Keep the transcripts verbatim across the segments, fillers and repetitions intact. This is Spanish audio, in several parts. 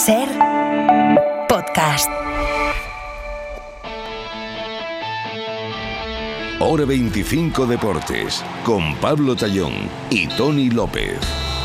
Ser podcast. Hora veinticinco Deportes, con Pablo Tallón y Tony López.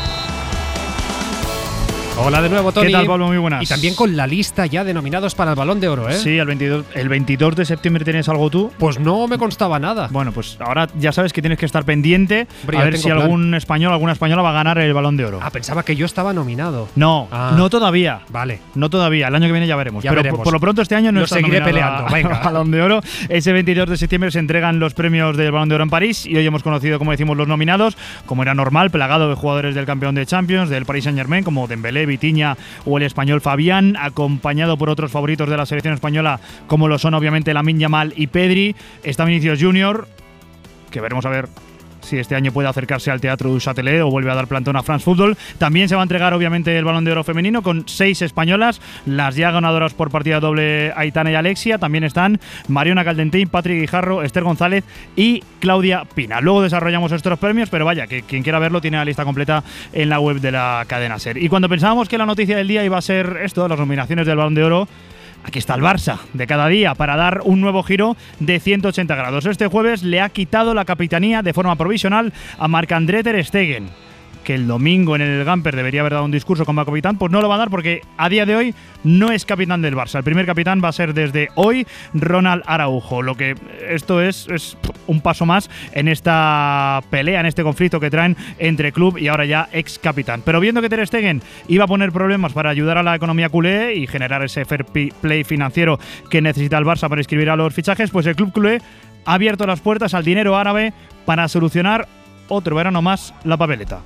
Hola de nuevo, Tony. ¿Qué tal, Pablo? Muy buenas. Y también con la lista ya de nominados para el Balón de Oro, ¿eh? Sí, el veintidós, el veintidós de septiembre tienes algo tú. Pues no me constaba nada. Bueno, pues ahora ya sabes que tienes que estar pendiente. Hombre, a ya ver tengo si plan. algún español, alguna española va a ganar el Balón de Oro. Ah, pensaba que yo estaba nominado. No, Ah. no todavía. Vale. No todavía. El año que viene ya veremos. Ya Pero veremos. Por, por lo pronto este año no Lo estás seguiré nominado peleando, a- venga. al Balón de Oro. Ese veintidós de septiembre se entregan los premios del Balón de Oro en París y hoy hemos conocido, como decimos, los nominados, como era normal, plagado de jugadores del campeón de Champions, del Paris Saint-Germain, como Dembélé, Vitinha o el español Fabián, acompañado por otros favoritos de la selección española, como lo son obviamente Lamine Yamal y Pedri. Está Vinicius Junior, que veremos a ver si este año puede acercarse al Teatro du Châtelet o vuelve a dar plantón a France Football. También se va a entregar obviamente el Balón de Oro femenino con seis españolas, las ya ganadoras por partida doble Aitana y Alexia. También están Mariona Caldentín, Patrick Guijarro, Esther González y Claudia Pina. Luego desarrollamos estos premios, pero vaya, que quien quiera verlo tiene la lista completa en la web de la cadena SER. Y cuando pensábamos que la noticia del día iba a ser esto, las nominaciones del Balón de Oro, aquí está el Barça de cada día para dar un nuevo giro de ciento ochenta grados. Este jueves le ha quitado la capitanía de forma provisional a Marc-André ter Stegen, que el domingo en el Gamper debería haber dado un discurso como capitán. Pues no lo va a dar porque a día de hoy no es capitán del Barça. El primer capitán va a ser desde hoy Ronald Araujo. Lo que esto es, es un paso más en esta pelea, en este conflicto que traen entre club y ahora ya ex capitán. Pero viendo que ter Stegen iba a poner problemas para ayudar a la economía culé y generar ese fair play financiero que necesita el Barça para inscribir a los fichajes, pues el club culé ha abierto las puertas al dinero árabe para solucionar otro verano más la papeleta.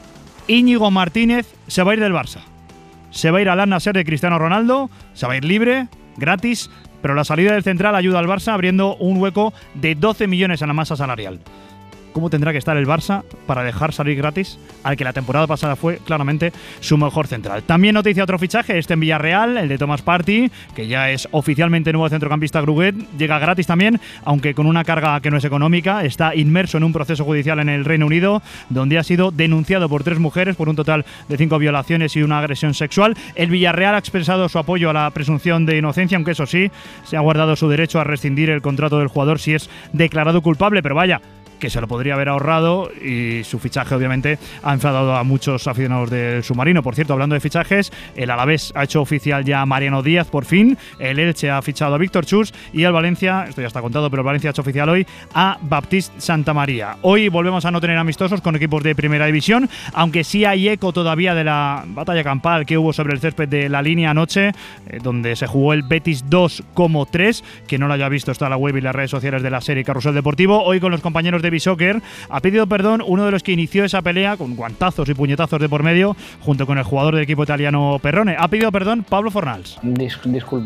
Íñigo Martínez se va a ir del Barça. Se va a ir al Al-Nassr de Cristiano Ronaldo, se va a ir libre, gratis, pero la salida del central ayuda al Barça abriendo un hueco de doce millones en la masa salarial. ¿Cómo tendrá que estar el Barça para dejar salir gratis al que la temporada pasada fue claramente su mejor central? También noticia otro fichaje, este en Villarreal, el de Thomas Partey, que ya es oficialmente nuevo centrocampista Gruguet, llega gratis también, aunque con una carga que no es económica. Está inmerso en un proceso judicial en el Reino Unido, donde ha sido denunciado por tres mujeres por un total de cinco violaciones y una agresión sexual. El Villarreal ha expresado su apoyo a la presunción de inocencia, aunque eso sí, se ha guardado su derecho a rescindir el contrato del jugador si es declarado culpable, pero vaya, que se lo podría haber ahorrado, y su fichaje obviamente ha enfadado a muchos aficionados del submarino. Por cierto, hablando de fichajes, el Alavés ha hecho oficial ya a Mariano Díaz por fin, el Elche ha fichado a Víctor Chus y el Valencia, esto ya está contado, pero el Valencia ha hecho oficial hoy a Baptiste Santamaría. Hoy volvemos a no tener amistosos con equipos de primera división, aunque sí hay eco todavía de la batalla campal que hubo sobre el césped de la Línea anoche, eh, donde se jugó el Betis dos como tres. Quien no lo haya visto está en la web y las redes sociales de la serie Carrusel Deportivo. Hoy con los compañeros de Soccer ha pedido perdón uno de los que inició esa pelea con guantazos y puñetazos de por medio junto con el jugador del equipo italiano Perrone. Ha pedido perdón Pablo Fornals. Dis-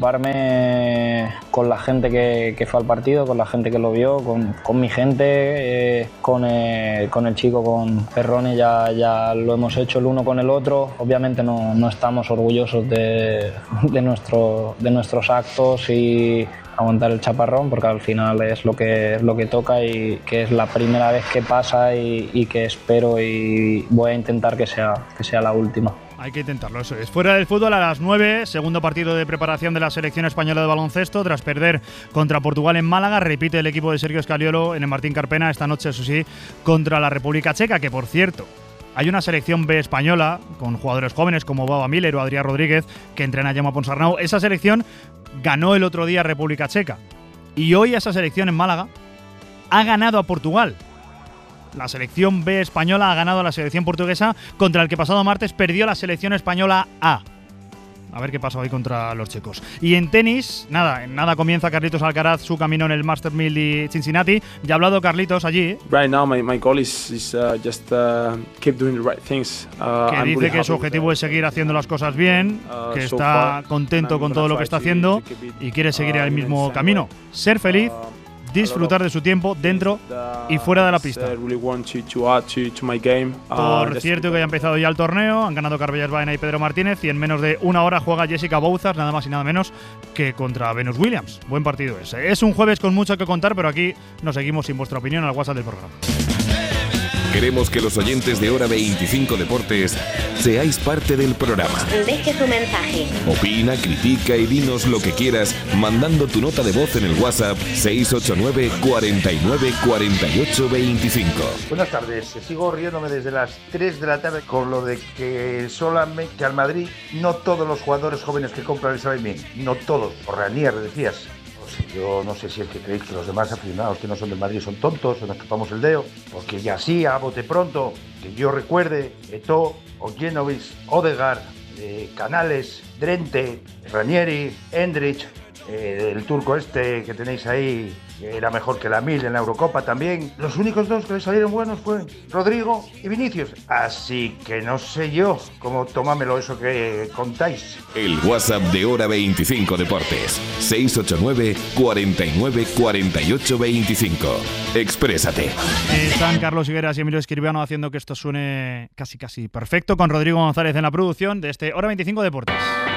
disculparme con la gente que, que fue al partido, con la gente que lo vio, con, con mi gente, eh, con, eh, con el chico, con Perrone, ya, ya lo hemos hecho el uno con el otro. Obviamente no, no estamos orgullosos de, de, nuestro, de nuestros actos y aguantar el chaparrón, porque al final es lo que, es lo que toca y que es la primera vez que pasa y, y que espero y voy a intentar que sea, que sea la última. Hay que intentarlo, eso es. Fuera del fútbol, a las nueve, segundo partido de preparación de la selección española de baloncesto. Tras perder contra Portugal en Málaga, repite el equipo de Sergio Scariolo en el Martín Carpena, esta noche, eso sí, contra la República Checa, que por cierto, hay una selección B española con jugadores jóvenes como Baba Miller o Adrián Rodríguez que entrena a Jaume Ponsarnau. Esa selección ganó el otro día República Checa y hoy esa selección en Málaga ha ganado a Portugal. La selección B española ha ganado a la selección portuguesa, contra el que pasado martes perdió la selección española A. A ver qué pasa hoy contra los checos. Y en tenis, nada, en nada comienza Carlitos Alcaraz su camino en el Masters mil de Cincinnati. Ya ha hablado Carlitos allí. Right now my, my goal is, is uh, just uh, keep doing the right things. Uh, que I'm dice really que su happy objetivo with es seguir haciendo las cosas bien, Uh, que so está far, contento and con I'm todo gonna lo que try está to- haciendo to keep it, y quiere seguir uh, el in the mismo same camino. way. Ser feliz, Uh, disfrutar de su tiempo dentro y fuera de la pista. Por cierto, que ya ha empezado ya el torneo, han ganado Carbellas Baena y Pedro Martínez, y en menos de una hora juega Jessica Bouzas, nada más y nada menos que contra Venus Williams. Buen partido ese. Es un jueves con mucho que contar, pero aquí nos seguimos sin vuestra opinión al WhatsApp del programa. Queremos que los oyentes de Hora veinticinco Deportes seáis parte del programa. Deje su mensaje. Opina, critica y dinos lo que quieras mandando tu nota de voz en el WhatsApp seis ocho nueve, cuarenta y nueve, cuarenta y ocho, veinticinco. Buenas tardes, sigo riéndome desde las tres de la tarde con lo de que solamente que al Madrid no todos los jugadores jóvenes que compran le saben bien, no todos. Por Ranier decías. O sea, yo no sé si es que creéis que los demás aficionados que no son del Madrid son tontos o nos tapamos el dedo, porque ya sí, a bote pronto, que yo recuerde, Eto'o, Ojenovic, Odegaard, eh, Canales, Drente, Ranieri, Endrich, eh, el turco este que tenéis ahí, que era mejor que la Mil en la Eurocopa también. Los únicos dos que le salieron buenos fue Rodrigo y Vinicius. Así que no sé yo cómo tomármelo eso que contáis. El WhatsApp de Hora veinticinco Deportes seis ocho nueve, cuarenta y nueve, cuarenta y ocho, veinticinco. Exprésate. Están Carlos Higueras y Emilio Escribano haciendo que esto suene casi casi perfecto, con Rodrigo González en la producción de este Hora veinticinco Deportes.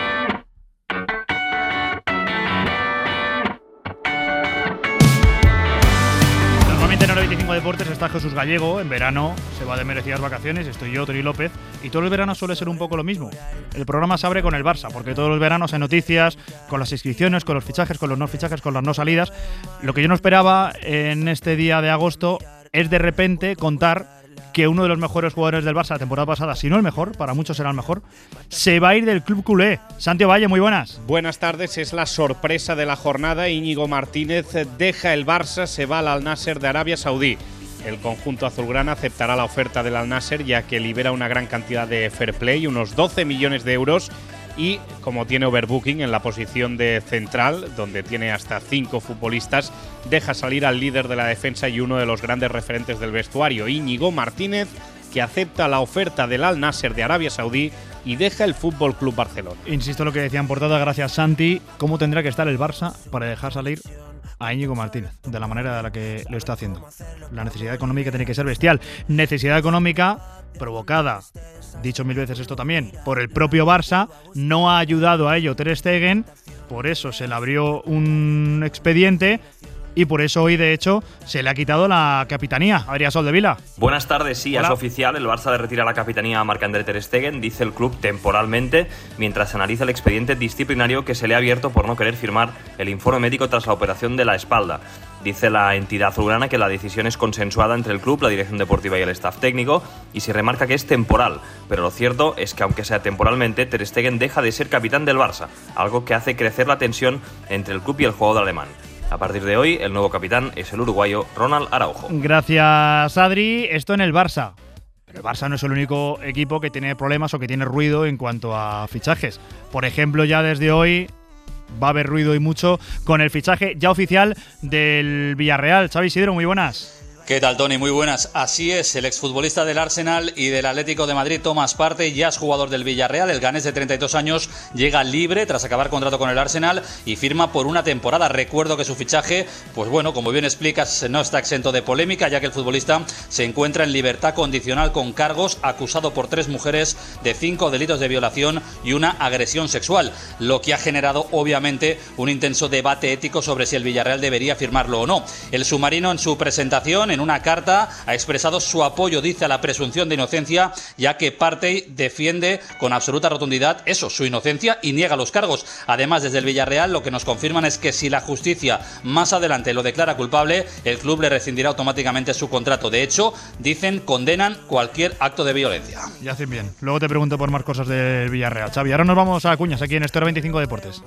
En Hora veinticinco Deportes está Jesús Gallego. En verano se va de merecidas vacaciones. Estoy yo, Tony López. Y todos los veranos suele ser un poco lo mismo. El programa se abre con el Barça, porque todos los veranos hay noticias con las inscripciones, con los fichajes, con los no fichajes, con las no salidas. Lo que yo no esperaba en este día de agosto es de repente contar que uno de los mejores jugadores del Barça la temporada pasada, si no el mejor, para muchos será el mejor, se va a ir del club culé. Santi Valle, muy buenas. Buenas tardes, es la sorpresa de la jornada. Íñigo Martínez deja el Barça, se va al Al-Nassr de Arabia Saudí. El conjunto azulgrana aceptará la oferta del Al-Nassr, ya que libera una gran cantidad de fair play, unos doce millones de euros. Y como tiene overbooking en la posición de central, donde tiene hasta cinco futbolistas, deja salir al líder de la defensa y uno de los grandes referentes del vestuario, Íñigo Martínez, que acepta la oferta del Al-Nassr de Arabia Saudí y deja el Fútbol Club Barcelona. Insisto en lo que decía en portada, gracias Santi. ¿Cómo tendrá que estar el Barça para dejar salir a Íñigo Martínez de la manera de la que lo está haciendo? La necesidad económica tiene que ser bestial. Necesidad económica provocada, dicho mil veces esto también, por el propio Barça. No ha ayudado a ello Ter Stegen, por eso se le abrió un expediente y por eso hoy, de hecho, se le ha quitado la capitanía. Adrián Soldevila. Buenas tardes, sí, Hola. Es oficial. El Barça le retira la capitanía a Marc-André Ter Stegen, dice el club temporalmente, mientras analiza el expediente disciplinario que se le ha abierto por no querer firmar el informe médico tras la operación de la espalda. Dice la entidad azulgrana que la decisión es consensuada entre el club, la dirección deportiva y el staff técnico, y se remarca que es temporal. Pero lo cierto es que, aunque sea temporalmente, Ter Stegen deja de ser capitán del Barça, algo que hace crecer la tensión entre el club y el jugador alemán. A partir de hoy, el nuevo capitán es el uruguayo Ronald Araujo. Gracias, Adri. Esto en el Barça. Pero el Barça no es el único equipo que tiene problemas o que tiene ruido en cuanto a fichajes. Por ejemplo, ya desde hoy va a haber ruido y mucho con el fichaje ya oficial del Villarreal. Xavi Isidro, muy buenas. ¿Qué tal, Tony? Muy buenas. Así es, el exfutbolista del Arsenal y del Atlético de Madrid, Thomas Partey, ya es jugador del Villarreal. El ganés de treinta y dos años llega libre tras acabar contrato con el Arsenal y firma por una temporada. Recuerdo que su fichaje, pues bueno, como bien explicas, no está exento de polémica, ya que el futbolista se encuentra en libertad condicional con cargos, acusado por tres mujeres de cinco delitos de violación y una agresión sexual, lo que ha generado obviamente un intenso debate ético sobre si el Villarreal debería firmarlo o no. El submarino, en su presentación, en una carta, ha expresado su apoyo, dice, a la presunción de inocencia, ya que Partey defiende con absoluta rotundidad eso, su inocencia, y niega los cargos. Además, desde el Villarreal lo que nos confirman es que si la justicia más adelante lo declara culpable, el club le rescindirá automáticamente su contrato. De hecho, dicen, condenan cualquier acto de violencia. Y hacen bien. Luego te pregunto por más cosas del Villarreal. Xavi, ahora nos vamos a Cuñas, aquí en este Hora veinticinco Deportes.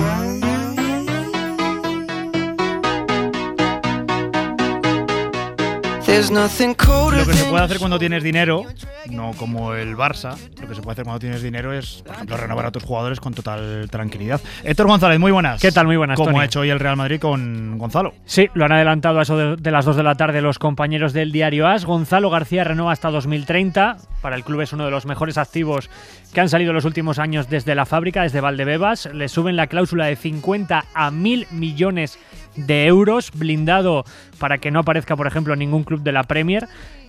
Lo que se puede hacer cuando tienes dinero, no como el Barça, lo que se puede hacer cuando tienes dinero es, por ejemplo, renovar a tus jugadores con total tranquilidad. Héctor González, muy buenas. ¿Qué tal? Muy buenas, Como Tony. ha hecho hoy el Real Madrid con Gonzalo. Sí, lo han adelantado a eso de, de las dos de la tarde los compañeros del diario AS. Gonzalo García renueva hasta dos mil treinta. Para el club es uno de los mejores activos que han salido en los últimos años desde la fábrica, desde Valdebebas. Le suben la cláusula de cincuenta a mil millones de euros, blindado para que no aparezca, por ejemplo, ningún club de la Premier.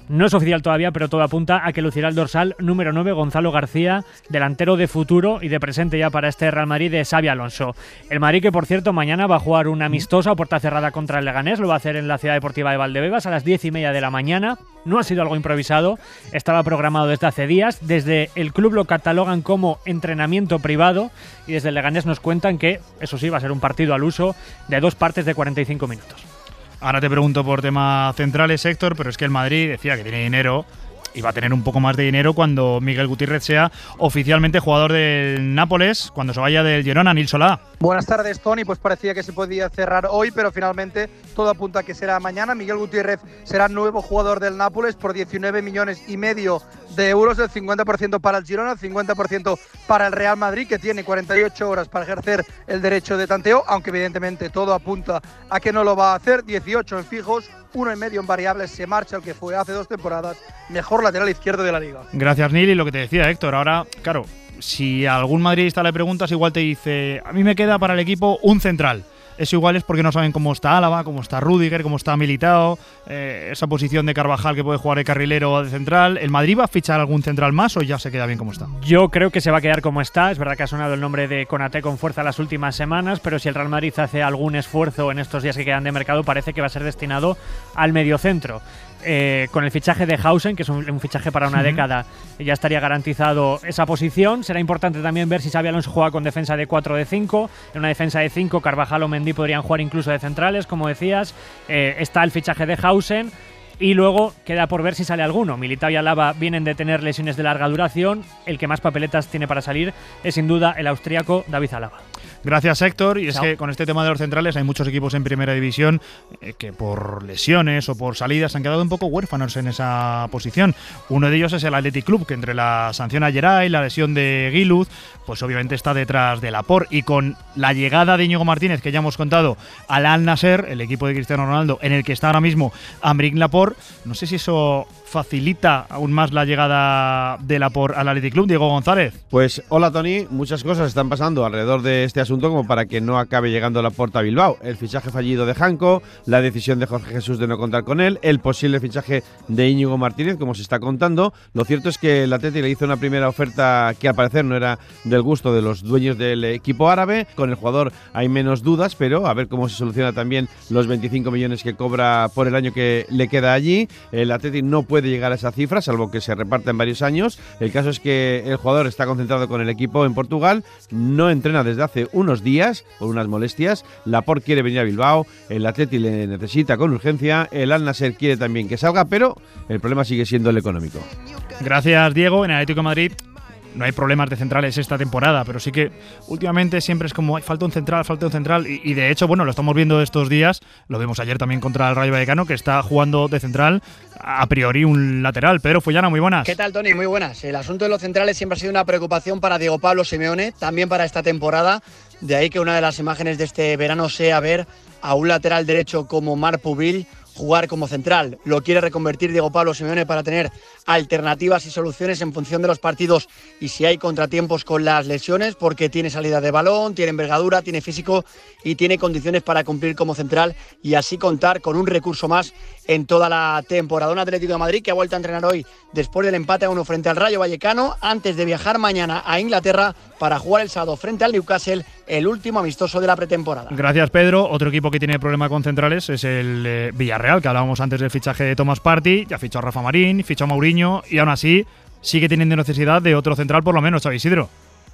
No es oficial todavía, pero todo apunta a que lucirá el dorsal número nueve Gonzalo García, delantero de futuro y de presente ya para este Real Madrid de Xabi Alonso. El Madrid que, por cierto, mañana va a jugar una amistosa a puerta cerrada contra el Leganés, lo va a hacer en la Ciudad Deportiva de Valdebebas a las diez y media de la mañana. No ha sido algo improvisado, estaba programado desde hace días. Desde el club lo catalogan como entrenamiento privado y desde el Leganés nos cuentan que, eso sí, va a ser un partido al uso de dos partes de cuarenta y cinco minutos. Ahora te pregunto por temas centrales, Héctor, pero es que el Madrid decía que tiene dinero y va a tener un poco más de dinero cuando Miguel Gutiérrez sea oficialmente jugador del Nápoles, cuando se vaya del Girona. Nil Solá. Buenas tardes, Tony. Pues parecía que se podía cerrar hoy, pero finalmente todo apunta a que será mañana. Miguel Gutiérrez será nuevo jugador del Nápoles por diecinueve millones y medio de euros, el cincuenta por ciento para el Girona, el cincuenta por ciento para el Real Madrid, que tiene cuarenta y ocho horas para ejercer el derecho de tanteo, aunque evidentemente todo apunta a que no lo va a hacer. dieciocho en fijos, uno y medio en variables. Se marcha el que fue hace dos temporadas mejor lateral izquierdo de la liga. Gracias, Nil. Y lo que te decía, Héctor, ahora, claro, si a algún madridista le preguntas, igual te dice, a mí me queda para el equipo un central. Eso igual es porque no saben cómo está Álava, cómo está Rüdiger, cómo está Militao, eh, esa posición de Carvajal que puede jugar de carrilero o de central. ¿El Madrid va a fichar algún central más o ya se queda bien como está? Yo creo que se va a quedar como está. Es verdad que ha sonado el nombre de Konaté con fuerza las últimas semanas, pero si el Real Madrid hace algún esfuerzo en estos días que quedan de mercado, parece que va a ser destinado al mediocentro. Eh, con el fichaje de Hausen, que es un, un fichaje para una uh-huh. década, ya estaría garantizado esa posición. Será importante también ver si Xabi Alonso juega con defensa de cuatro de cinco. En una defensa de cinco, Carvajal o Mendy podrían jugar incluso de centrales, como decías. Eh, está el fichaje de Hausen. Y luego queda por ver si sale alguno. Militao y Álava vienen de tener lesiones de larga duración. El que más papeletas tiene para salir es sin duda el austríaco David Álava. Gracias, Héctor. Y es Chao. que con este tema de los centrales hay muchos equipos en primera división eh, que por lesiones o por salidas han quedado un poco huérfanos en esa posición. Uno de ellos es el Athletic Club, que entre la sanción a Geray, la lesión de Guiluz, pues obviamente está detrás de Laporte. Y con la llegada de Íñigo Martínez, que ya hemos contado, al Al Nassr, el equipo de Cristiano Ronaldo, en el que está ahora mismo Aymeric Laporte, no sé si eso facilita aún más la llegada de Laporte al Athletic Club. Diego González. Pues hola, Tony. Muchas cosas están pasando alrededor de este asunto como para que no acabe llegando Laporte a Bilbao. El fichaje fallido de Janko, la decisión de Jorge Jesús de no contar con él, el posible fichaje de Íñigo Martínez, como se está contando. Lo cierto es que el Athletic le hizo una primera oferta que al parecer no era del gusto de los dueños del equipo árabe. Con el jugador hay menos dudas, pero a ver cómo se soluciona también los veinticinco millones que cobra por el año que le queda allí. El Athletic no puede llegar a esa cifra, salvo que se reparta en varios años. El caso es que el jugador está concentrado con el equipo en Portugal, no entrena desde hace unos días por unas molestias. Laporte quiere venir a Bilbao, el Athletic le necesita con urgencia, el Al Nassr quiere también que salga, pero el problema sigue siendo el económico. Gracias, Diego. En el Atlético de Madrid no hay problemas de centrales esta temporada, pero sí que últimamente siempre es como, hay falta un central, falta un central, y, y de hecho, bueno, lo estamos viendo estos días, lo vimos ayer también contra el Rayo Vallecano, que está jugando de central, a priori un lateral. Pedro Fullana, muy buenas. ¿Qué tal, Tony? Muy buenas. El asunto de los centrales siempre ha sido una preocupación para Diego Pablo Simeone, también para esta temporada, de ahí que una de las imágenes de este verano sea ver a un lateral derecho como Marc Pubil jugar como central. Lo quiere reconvertir Diego Pablo Simeone para tener alternativas y soluciones en función de los partidos y si hay contratiempos con las lesiones, porque tiene salida de balón, tiene envergadura, tiene físico y tiene condiciones para cumplir como central y así contar con un recurso más en toda la temporada. Un Atlético de Madrid que ha vuelto a entrenar hoy después del empate a uno frente al Rayo Vallecano, antes de viajar mañana a Inglaterra para jugar el sábado frente al Newcastle, el último amistoso de la pretemporada. Gracias, Pedro. Otro equipo que tiene problema con centrales es el eh, Villarreal, que hablábamos antes del fichaje de Thomas Partey. Ya fichó a Rafa Marín, fichó a Mourinho y aún así sigue teniendo necesidad de otro central por lo menos, Xavi Isidro.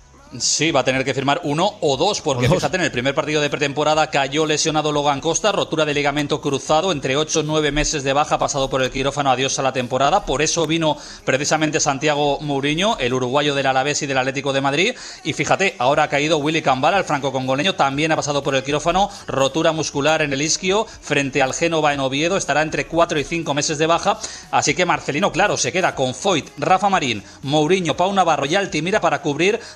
Sí, va a tener que firmar uno o dos, porque o dos. Fíjate, en el primer partido de pretemporada cayó lesionado Logan Costa, rotura de ligamento cruzado, entre ocho y nueve meses de baja, pasado por el quirófano, adiós a la temporada. Por eso vino precisamente Santiago Mourinho, el uruguayo del Alavés y del Atlético de Madrid. Y fíjate, ahora ha caído Willy Cambala, el franco-congoleño, también ha pasado por el quirófano, rotura muscular en el isquio, frente al Génova en Oviedo, estará entre cuatro y cinco meses de baja. Así que Marcelino, claro, se queda con Foyt, Rafa Marín, Mourinho, Pau Navarro y Altimira para cubrir dos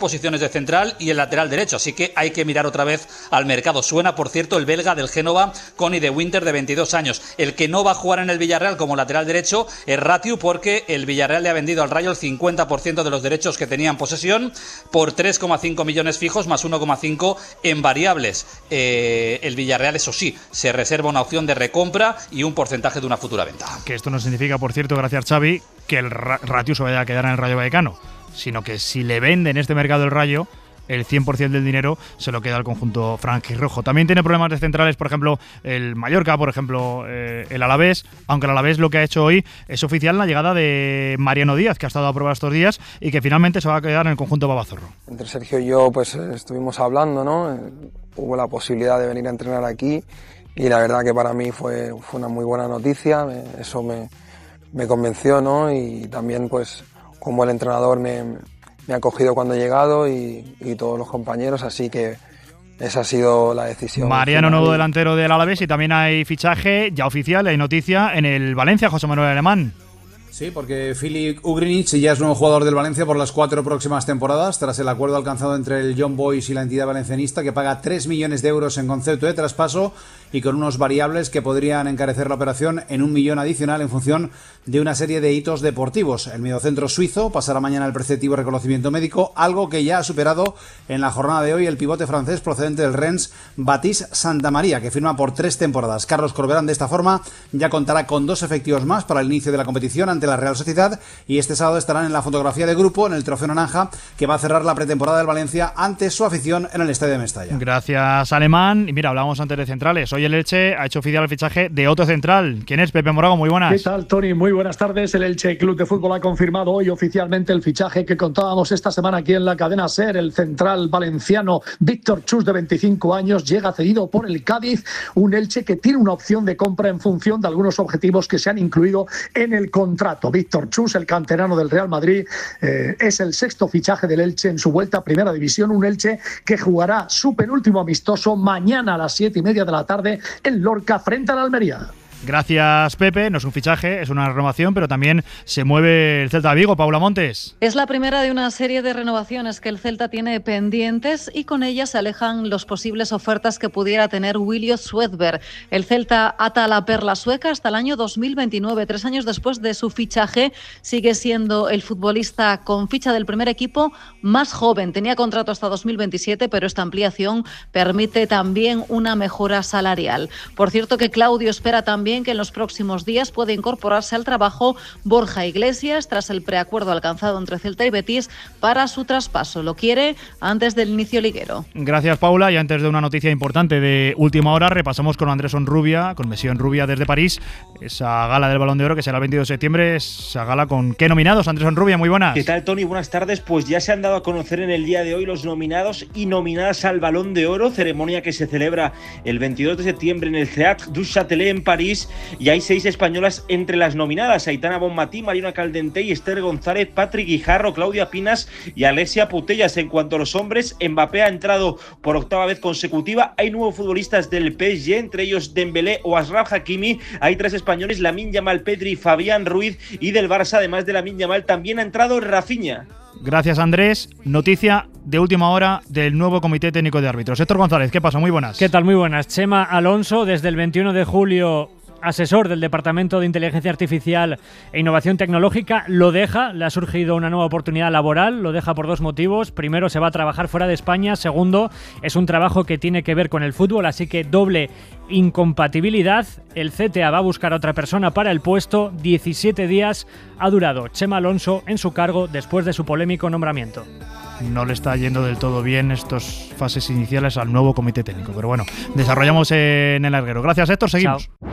posiciones de central y el lateral derecho, así que hay que mirar otra vez al mercado. Suena, por cierto, el belga del Génova, Connie de Winter, de veintidós años. El que no va a jugar en el Villarreal como lateral derecho es Ratiu, porque el Villarreal le ha vendido al Rayo el cincuenta por ciento de los derechos que tenía en posesión por tres coma cinco millones fijos más uno coma cinco en variables. Eh, el Villarreal, eso sí, se reserva una opción de recompra y un porcentaje de una futura venta. Que esto no significa, por cierto, gracias Xavi, que el Ratiu se vaya a quedar en el Rayo Vallecano, sino que si le vende en este mercado el Rayo, el cien por ciento del dinero se lo queda al conjunto franjirrojo. También tiene problemas de centrales, por ejemplo, el Mallorca, por ejemplo, eh, el Alavés, aunque el Alavés lo que ha hecho hoy es oficial la llegada de Mariano Díaz, que ha estado a prueba estos días y que finalmente se va a quedar en el conjunto babazorro. Entre Sergio y yo pues estuvimos hablando, ¿no? Hubo la posibilidad de venir a entrenar aquí y la verdad que para mí fue, fue una muy buena noticia, eso me, me convenció, ¿no? Y también pues como el entrenador me... me ha acogido cuando he llegado y, y todos los compañeros, así que esa ha sido la decisión. Mariano, nuevo delantero del Alavés, y también hay fichaje ya oficial, hay noticia en el Valencia, José Manuel Alemán. Sí, porque Filip Ugrinic ya es nuevo jugador del Valencia por las cuatro próximas temporadas, tras el acuerdo alcanzado entre el Young Boys y la entidad valencianista, que paga tres millones de euros en concepto de traspaso y con unos variables que podrían encarecer la operación en un millón adicional en función de una serie de hitos deportivos. El mediocentro suizo pasará mañana el preceptivo reconocimiento médico, algo que ya ha superado en la jornada de hoy el pivote francés procedente del Rennes, Baptiste Santamaría, que firma por tres temporadas. Carlos Corberán, de esta forma, ya contará con dos efectivos más para el inicio de la competición ante la Real Sociedad, y este sábado estarán en la fotografía de grupo en el Trofeo Naranja, que va a cerrar la pretemporada del Valencia ante su afición en el Estadio de Mestalla. Gracias, Alemán. Y mira, hablábamos antes de centrales. Hoy el Elche ha hecho oficial el fichaje de otro central. ¿Quién es? Pepe Morago, muy buenas. ¿Qué tal, Tony? Muy buenas tardes. El Elche Club de Fútbol ha confirmado hoy oficialmente el fichaje que contábamos esta semana aquí en la cadena SER. El central valenciano Víctor Chus, de veinticinco años, llega cedido por el Cádiz. Un Elche que tiene una opción de compra en función de algunos objetivos que se han incluido en el contrato. Víctor Chus, el canterano del Real Madrid, eh, es el sexto fichaje del Elche en su vuelta a Primera División. Un Elche que jugará su penúltimo amistoso mañana a las siete y media de la tarde en Lorca frente a la Almería. Gracias, Pepe. No es un fichaje, es una renovación, pero también se mueve el Celta de Vigo. Paula Montes. Es la primera de una serie de renovaciones que el Celta tiene pendientes, y con ellas se alejan las posibles ofertas que pudiera tener William Swedberg. El Celta ata a la perla sueca hasta el año dos mil veintinueve. Tres años después de su fichaje, sigue siendo el futbolista con ficha del primer equipo más joven. Tenía contrato hasta dos mil veintisiete, pero esta ampliación permite también una mejora salarial. Por cierto, que Claudio espera también que en los próximos días puede incorporarse al trabajo Borja Iglesias tras el preacuerdo alcanzado entre Celta y Betis para su traspaso. Lo quiere antes del inicio liguero. Gracias, Paula. Y antes de una noticia importante de última hora, repasamos con Andrés Onrubia, con Messi Onrubia desde París, esa gala del Balón de Oro que será el veintidós de septiembre. Esa gala con ¿qué nominados? Andrés Onrubia, muy buenas. ¿Qué tal, Tony? Buenas tardes. Pues ya se han dado a conocer en el día de hoy los nominados y nominadas al Balón de Oro, ceremonia que se celebra el veintidós de septiembre en el Théâtre du Châtelet en París. Y hay seis españolas entre las nominadas: Aitana Bonmatí, Marina Caldentey, Esther González, Patrick Guijarro, Claudia Pinas y Alessia Putellas. En cuanto a los hombres, Mbappé ha entrado por octava vez consecutiva. Hay nuevos futbolistas del P S G, entre ellos Dembélé o Achraf Hakimi. Hay tres españoles: Lamine Yamal, Pedri, Fabián Ruiz. Y del Barça, además de Lamine Yamal, también ha entrado Rafinha. Gracias, Andrés. Noticia de última hora del nuevo Comité Técnico de Árbitros. Héctor González, ¿qué pasa? Muy buenas. ¿Qué tal? Muy buenas. Chema Alonso, desde el veintiuno de julio, asesor del Departamento de Inteligencia Artificial e Innovación Tecnológica, lo deja. Le ha surgido una nueva oportunidad laboral. Lo deja por dos motivos. Primero, se va a trabajar fuera de España. Segundo, es un trabajo que tiene que ver con el fútbol, así que doble incompatibilidad. El C T A va a buscar a otra persona para el puesto. diecisiete días ha durado Chema Alonso en su cargo después de su polémico nombramiento. No le está yendo del todo bien estas fases iniciales al nuevo comité técnico, pero bueno, desarrollamos en el larguero. Gracias, Héctor, seguimos. Chao.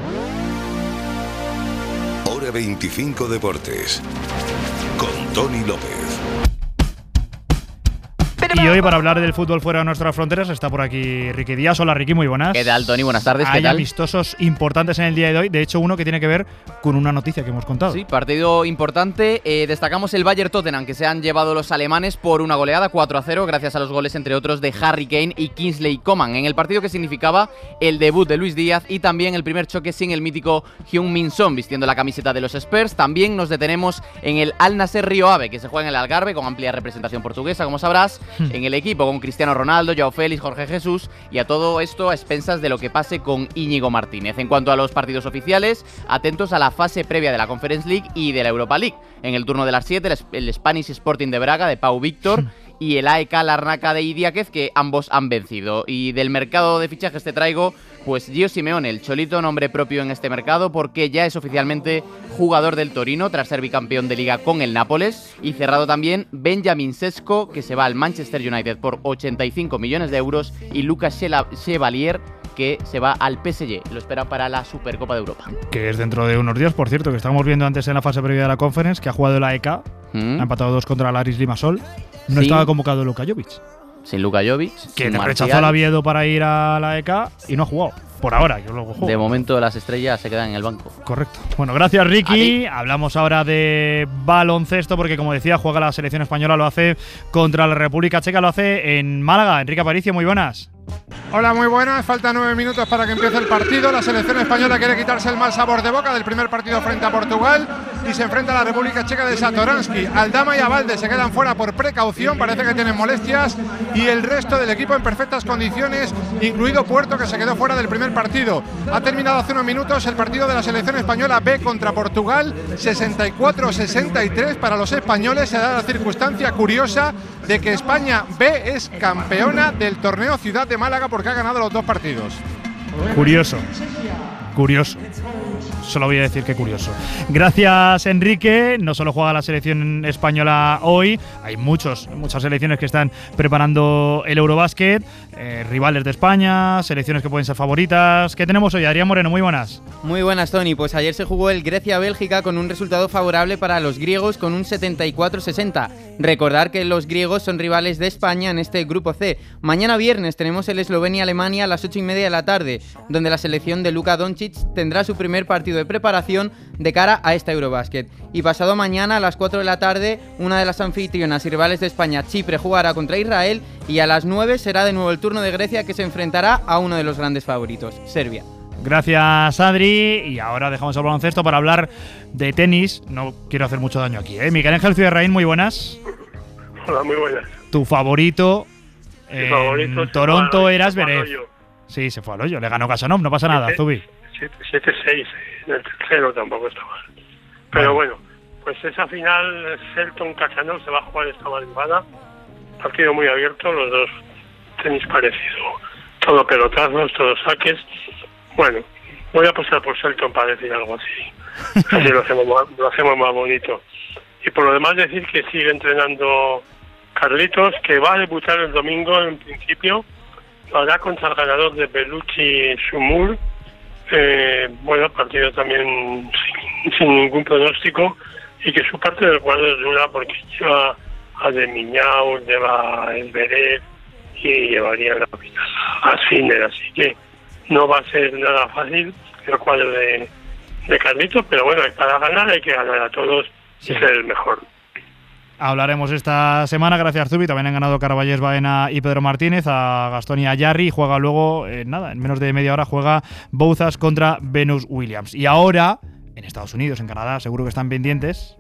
Hora veinticinco Deportes con Tony López. Y hoy, para hablar del fútbol fuera de nuestras fronteras, está por aquí Ricky Díaz. Hola, Ricky, muy buenas. ¿Qué tal, Tony? Buenas tardes. ¿Qué Hay tal? amistosos importantes en el día de hoy. De hecho, uno que tiene que ver con una noticia que hemos contado. Sí, partido importante. Eh, destacamos el Bayern-Tottenham, que se han llevado los alemanes por una goleada cuatro a cero, gracias a los goles, entre otros, de Harry Kane y Kingsley Coman, en el partido que significaba el debut de Luis Díaz y también el primer choque sin el mítico Heung-min Son, vistiendo la camiseta de los Spurs. También nos detenemos en el Al Nassr Río Ave, que se juega en el Algarve, con amplia representación portuguesa, como sabrás, en el equipo, con Cristiano Ronaldo, Joao Félix, Jorge Jesús, y a todo esto a expensas de lo que pase con Íñigo Martínez. En cuanto a los partidos oficiales, atentos a la fase previa de la Conference League y de la Europa League. En el turno de las siete, el Spanish Sporting de Braga, de Pau Víctor, y el A E K Larnaca de Idiáquez, que ambos han vencido. Y del mercado de fichajes te traigo, pues Gio Simeone, el cholito, nombre propio en este mercado, porque ya es oficialmente jugador del Torino tras ser bicampeón de Liga con el Nápoles. Y cerrado también Benjamin Sesko, que se va al Manchester United por ochenta y cinco millones de euros, y Lucas Chevalier, que se va al P S G. Lo espera para la Supercopa de Europa. Que es dentro de unos días, por cierto, que estábamos viendo antes en la fase previa de la Conference, que ha jugado el A E K, mm. ha empatado dos contra el Aris Limassol. No sí. estaba convocado Luka Jovic. Sin Luka Jovic. Que sin rechazó al Oviedo para ir a la A E K y no ha jugado. Por ahora, que luego juego. De momento las estrellas se quedan en el banco. Correcto. Bueno, gracias Ricky. Hablamos ahora de baloncesto porque, como decía, juega la selección española, lo hace contra la República Checa, lo hace en Málaga. Enrique Aparicio, muy buenas. Hola, muy buenas. Faltan nueve minutos para que empiece el partido. La selección española quiere quitarse el mal sabor de boca del primer partido frente a Portugal y se enfrenta a la República Checa de Satoransky. Aldama y Abalde se quedan fuera por precaución, parece que tienen molestias, y el resto del equipo en perfectas condiciones, incluido Puerto, que se quedó fuera del primer partido. Ha terminado hace unos minutos el partido de la selección española B contra Portugal, sesenta y cuatro a sesenta y tres para los españoles. Se da la circunstancia curiosa de que España B es campeona del torneo Ciudad de Málaga porque ha ganado los dos partidos. Curioso, curioso. Solo voy a decir que curioso. Gracias, Enrique. No solo juega la selección española hoy, hay muchos, muchas selecciones que están preparando el Eurobásquet, eh, rivales de España, selecciones que pueden ser favoritas. ¿Qué tenemos hoy? Adrián Moreno, muy buenas. Muy buenas, Tony. Pues ayer se jugó el Grecia-Bélgica con un resultado favorable para los griegos con un setenta y cuatro sesenta. Recordar que los griegos son rivales de España en este grupo C. Mañana viernes tenemos el Eslovenia-Alemania a las ocho y media de la tarde, donde la selección de Luka Doncic tendrá su primer partido de preparación de cara a esta Eurobásquet. Y pasado mañana a las cuatro de la tarde, una de las anfitrionas y rivales de España, Chipre, jugará contra Israel, y a las nueve será de nuevo el turno de Grecia, que se enfrentará a uno de los grandes favoritos, Serbia. Gracias, Adri. Y ahora dejamos el baloncesto para hablar de tenis. No quiero hacer mucho daño aquí, ¿eh? Miguel Ángel Ciudad-Rein, muy buenas. Hola, muy buenas. Tu favorito en favorito Toronto era Zverev. Sí, se fue al hoyo. Le ganó Kasanov, no pasa nada, Zubi. siete seis, en el tercero tampoco está mal. Pero bueno, pues esa final, Selton-Kasanov, se va a jugar esta madrugada. Partido muy abierto, los dos tenis parecido. Todo pelotazos, todos saques. Bueno, voy a pasar por Selton para decir algo así. Así lo hacemos más, lo hacemos más bonito. Y por lo demás decir que sigue entrenando Carlitos, que va a debutar el domingo en principio. Lo hará contra el ganador de Bellucci Sumur. Eh, bueno, partido también sin, sin ningún pronóstico, y que su parte del cuadro es dura porque lleva a De Miñao, lleva a Zverev y llevaría la capital a Sinner, así que no va a ser nada fácil el cuadro de, de Carlitos, pero bueno, para ganar hay que ganar a todos sí. y ser el mejor. Hablaremos esta semana, gracias Zubi. También han ganado Carballés Baena y Pedro Martínez, a Gastón y a Jarry. Juega luego, eh, nada, en menos de media hora juega Bouzas contra Venus Williams. Y ahora, en Estados Unidos, en Canadá, seguro que están pendientes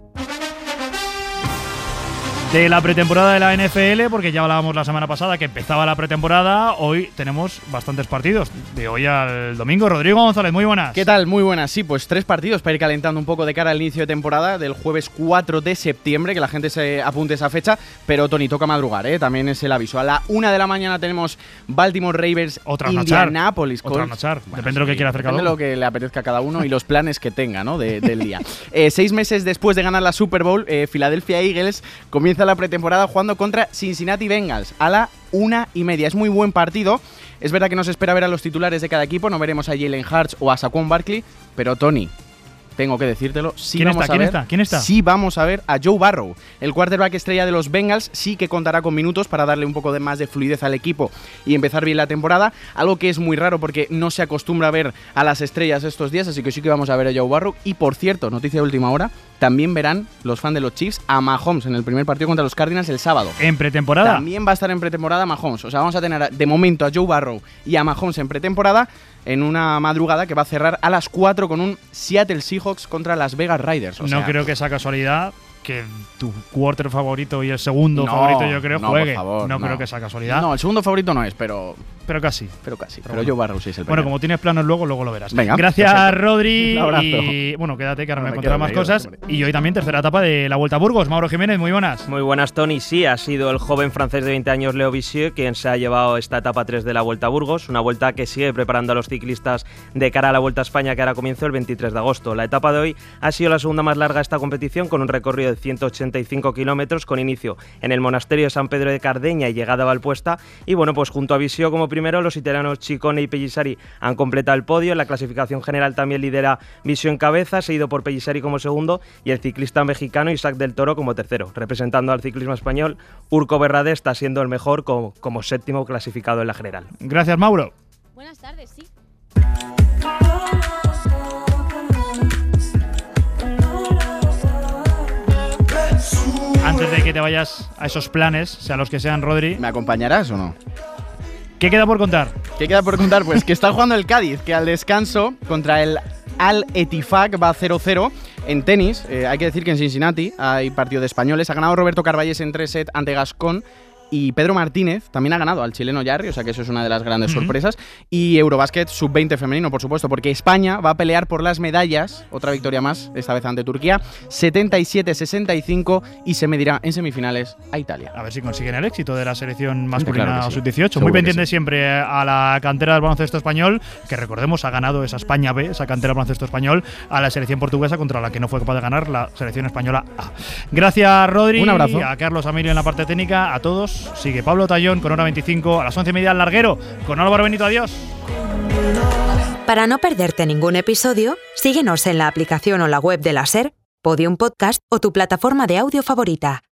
de la pretemporada de la N F L, porque ya hablábamos la semana pasada que empezaba la pretemporada. Hoy tenemos bastantes partidos, de hoy al domingo. Rodrigo González, muy buenas. ¿Qué tal? Muy buenas. Sí, pues tres partidos para ir calentando un poco de cara al inicio de temporada del jueves cuatro de septiembre, que la gente se apunte esa fecha, pero Tony, toca madrugar, ¿eh? También es el aviso. A la una de la mañana tenemos Baltimore Ravens, Otra Indianapolis Colts. Otra nochar, bueno, depende de lo que quiera hacer cada uno. Depende de lo que le apetezca a cada uno y los planes que tenga, ¿no? De, del día. eh, seis meses después de ganar la Super Bowl, eh, Philadelphia Eagles comienza la pretemporada jugando contra Cincinnati Bengals a la una y media. Es muy buen partido. Es verdad que no se espera ver a los titulares de cada equipo. No veremos a Jalen Hurts o a Saquon Barkley, pero Tony, tengo que decírtelo, sí ¿Quién vamos está? a ¿Quién ver, está? ¿Quién está? Sí vamos a ver a Joe Burrow, el quarterback estrella de los Bengals. Sí que contará con minutos para darle un poco de más de fluidez al equipo y empezar bien la temporada, algo que es muy raro porque no se acostumbra a ver a las estrellas estos días, así que sí que vamos a ver a Joe Burrow. Y por cierto, noticia de última hora, también verán los fans de los Chiefs a Mahomes en el primer partido contra los Cardinals el sábado. ¿En pretemporada? También va a estar en pretemporada Mahomes. O sea, vamos a tener de momento a Joe Burrow y a Mahomes en pretemporada, en una madrugada que va a cerrar a las cuatro con un Seattle Seahawks contra Las Vegas Raiders. O no sea, creo que esa casualidad que tu quarter favorito y el segundo no, favorito yo creo no, juegue. Por favor, no, no creo que sea casualidad. No, el segundo favorito no es, pero... Pero casi. Pero casi. Pero, Pero pero bueno. Joe Barrow sí es el Bueno, primero. como tienes planos luego, luego lo verás. Venga, Gracias, perfecto. Rodri. Un abrazo. Y bueno, quédate que ahora No, me me contarás quedo, más me quedo, cosas. hombre. Y hoy también tercera etapa de la Vuelta a Burgos. Mauro Jiménez, muy buenas. Muy buenas, Tony. Sí, ha sido el joven francés de veinte años, Leo Vissier, quien se ha llevado esta etapa tres de la Vuelta a Burgos. Una vuelta que sigue preparando a los ciclistas de cara a la Vuelta a España, que ahora comienza el veintitrés de agosto. La etapa de hoy ha sido la segunda más larga de esta competición, con un recorrido de ciento ochenta y cinco kilómetros, con inicio en el monasterio de San Pedro de Cardeña y llegada a Valpuesta. Y bueno, pues junto a Vissier como primero, los italianos Ciccone y Pellisari han completado el podio. En la clasificación general también lidera Vissier en cabeza, seguido por Pellisari como segundo y el ciclista mexicano Isaac del Toro como tercero. Representando al ciclismo español, Urco Berrade está siendo el mejor como, como séptimo clasificado en la general. Gracias, Mauro. Buenas tardes, sí. Antes de que te vayas a esos planes, sean los que sean, Rodri, ¿Me acompañarás o no? ¿qué queda por contar? ¿Qué queda por contar? Pues que está jugando el Cádiz, que al descanso contra el Al Ettifaq va cero cero. En tenis, eh, hay que decir que en Cincinnati hay partido de españoles. Ha ganado Roberto Carballes en tres sets ante Gascón. Y Pedro Martínez también ha ganado al chileno Yarri, o sea que eso es una de las grandes Uh-huh. sorpresas. Y Eurobásquet sub veinte femenino, por supuesto, porque España va a pelear por las medallas, otra victoria más, esta vez ante Turquía, setenta y siete sesenta y cinco, y se medirá en semifinales a Italia. A ver si consiguen el éxito de la selección masculina Claro que sí. sub dieciocho. Seguro Muy que pendiente sí. siempre a la cantera del baloncesto español, que recordemos ha ganado esa España B, esa cantera del baloncesto español, a la selección portuguesa contra la que no fue capaz de ganar la selección española A. Gracias, Rodri. Un abrazo. A Carlos Emilio en la parte técnica, a todos. Sigue Pablo Tallón con hora veinticinco, a las once y media al larguero con Álvaro Benito. Adiós. Para no perderte ningún episodio, síguenos en la aplicación o la web de la SER, Podium Podcast o tu plataforma de audio favorita.